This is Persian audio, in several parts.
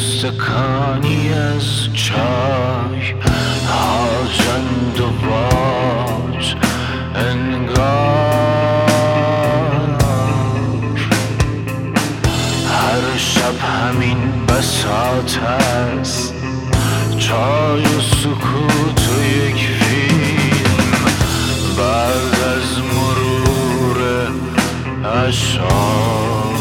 استکانی از چای هاجند و واج انگار هر شب همین بساط است، چای و سکوت و یک فیلم بعد از مرور اشعار.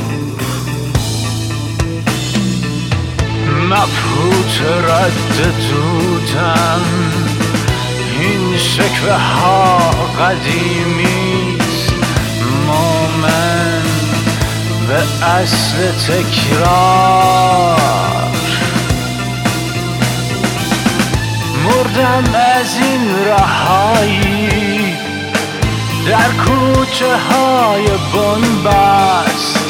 مبهوت رد دودن این شکوه ها قدیمیست، مومن به اصل تکرار. مردم از این رهایی در کوچه های بنبست،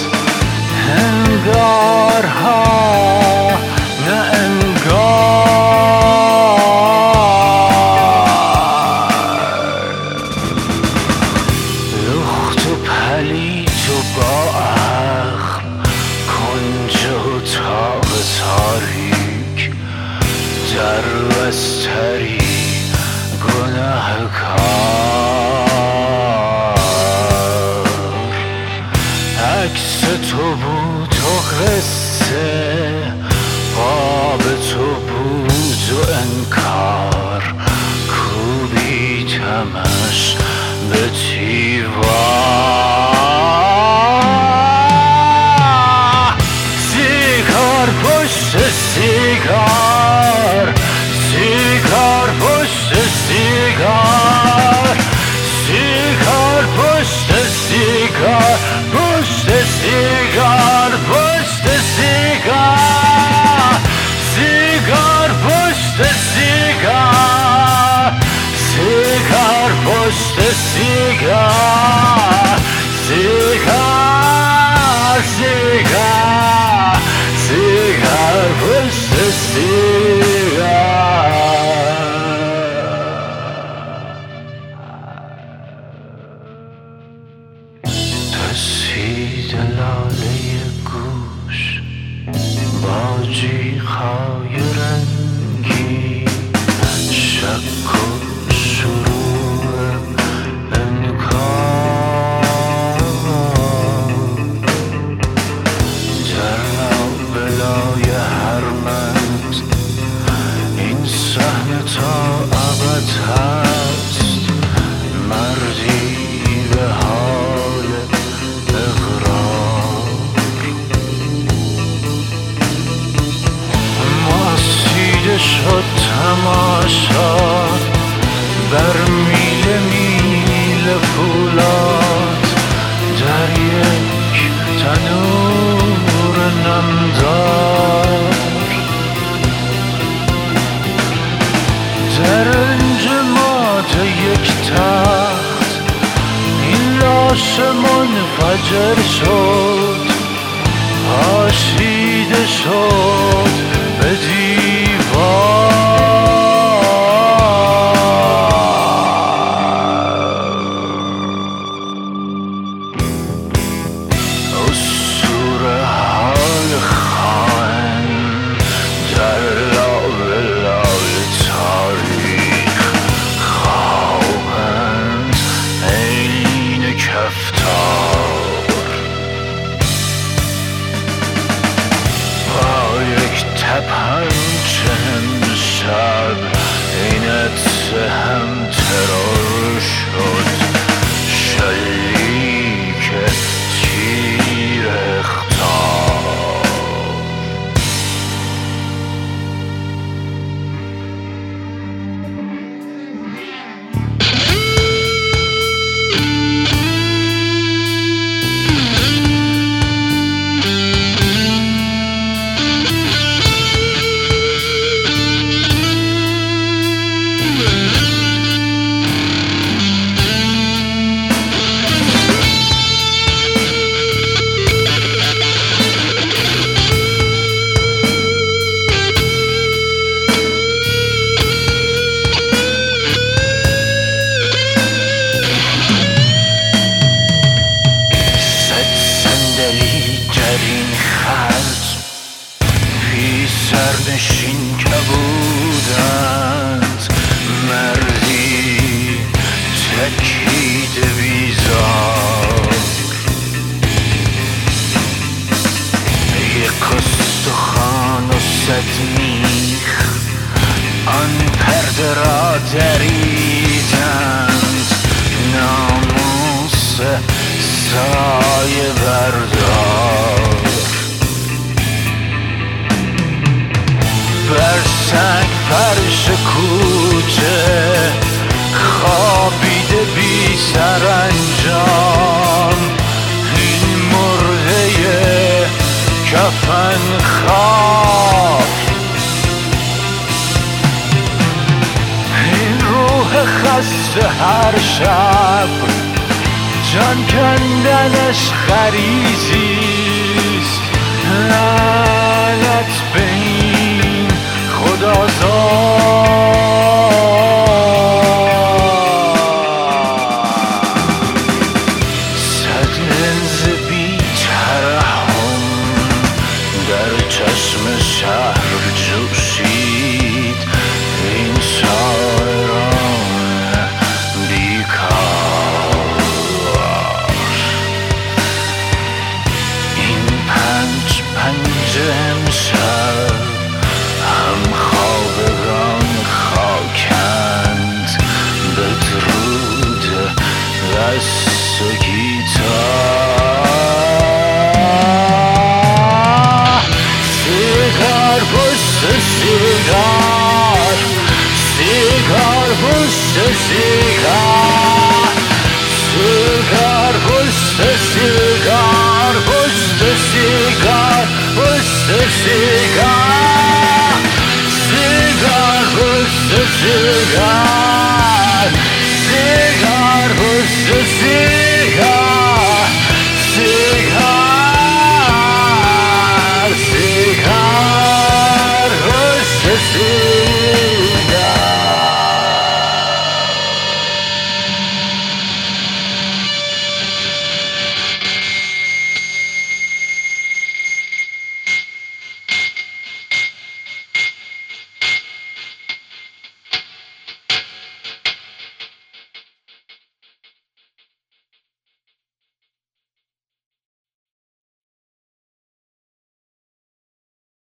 انگارها نه انگار، لخت و پلیت و با اخم، کنج اتاق تاریک، در بستری گناهکار. عکس تو بود و قصه، قاب تو بود و انکار، کوبیدمش به دیوار. سیگار پشت سیگار، سیگار پشت سیگار، سیگار پشت سیگار، پشت سیگار، پشت سیگار، سیگار پشت سیگار، سیگار پشت سیگار، سیگار، سیگار، سیگار پشت سیگار. تسهید لاله گوش با جیغ‌های رنگی، شک و شروع انکار، در لابلای هر متن این صحنه تا ابد هست، مردی به حال اقرار. ماسیده شد تماشا بر میل میل فولاد، در یک تنور نمدار، در انجماد یک تخت این لاش منفجر شد، پاشیده شد به دیوار. سرنشین که بودند، مردی تکید بیزار، یک استخوان و 100 میخ آن پرده را دریدند. ناموس سایه بردار، بر سنگ فرش کوچه خوابیده بی سرانجام. این مرده کفن خواب، این روح خسته هر شب جان کندنش غریزیست. لعنت به این خدازاد. 100 لنز بی ترحم در چشم شهر جوشید. این شاعران بیکار، این 5 امشب هم خوابگان خاکند. بدرود دست و گیتار، سیگار پشت سیگار، سیگار پشت سیگار، سیگار پشت سیگار، پشت سیگار، پشت سیگار، سیگار پشت سیگار، سیگار پشت سیگار، سیگار، سیگار پشت سیگار.